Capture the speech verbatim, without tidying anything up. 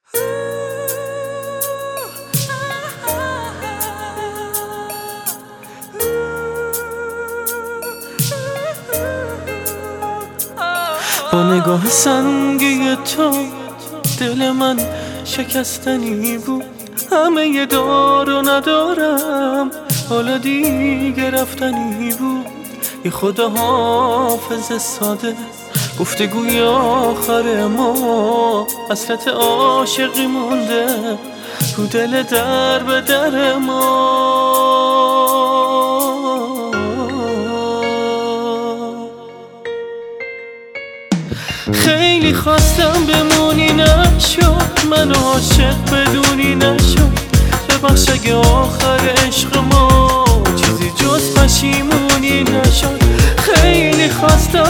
با نگاه سنگی تو دل من شکستنی بود. همه ی دار و ندارم حالا دیگه رفتنی بود. یه خدا حافظ ساده گفتگوی آخر ما، حسرت عاشقی مونده تو دل در به در ما. خیلی خواستم بمونی نشد، من عاشق بدونی نشد. ببخش اگه آخر عشق ما چیزی جز پشیمونی نشد. خیلی خواستم